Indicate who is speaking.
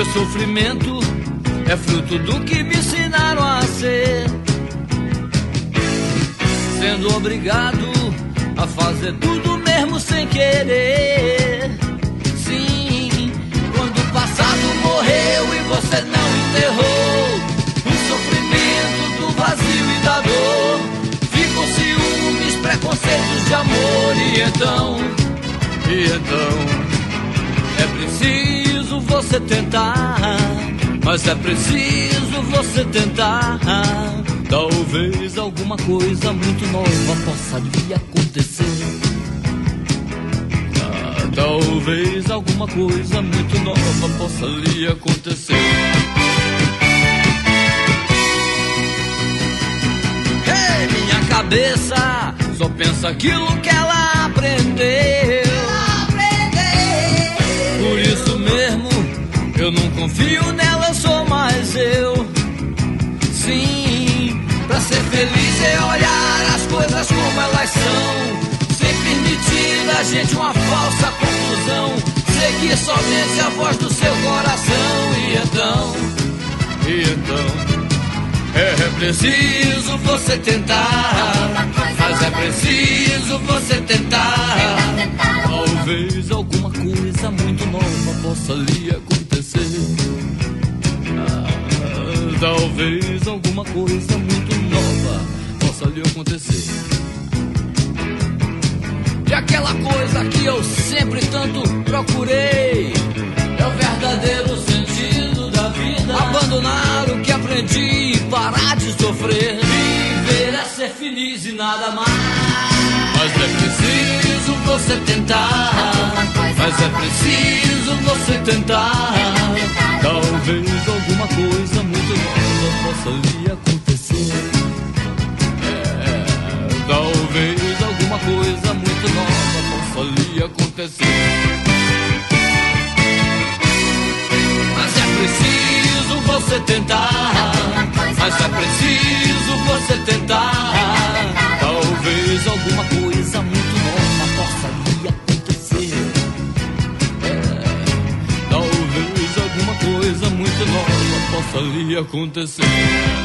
Speaker 1: Meu sofrimento é fruto do que me ensinaram a ser, sendo obrigado a fazer tudo mesmo sem querer. Sim, quando o passado morreu e você não enterrou o sofrimento do vazio e da dor, ficam ciúmes, preconceitos de amor. E então é preciso você tentar, mas é preciso você tentar. Talvez alguma coisa muito nova possa lhe acontecer. Talvez alguma coisa muito nova possa lhe acontecer. Hey, minha cabeça só pensa aquilo que ela aprendeu. Por isso mesmo eu não confio nela, sou mais eu. Sim, pra ser feliz é olhar as coisas como elas são, sem permitir da gente uma falsa conclusão, seguir somente a voz do seu coração. E então é preciso você tentar, mas é preciso você tentar. Talvez alguma coisa muito nova possa lhe acontecer. Talvez alguma coisa muito nova possa lhe acontecer. E aquela coisa que eu sempre tanto procurei é o verdadeiro sentido da vida. Abandonar o que aprendi e parar de sofrer. Viver é ser feliz e nada mais. Mas é preciso você tentar, mas é preciso você tentar. Talvez alguma coisa muito nova possa lhe acontecer. Talvez alguma coisa muito nova possa lhe acontecer. Mas é preciso você tentar, mas é preciso você tentar. Talvez alguma coisa muito nova possa lhe acontecer. Talvez alguma coisa muito nova possa lhe acontecer.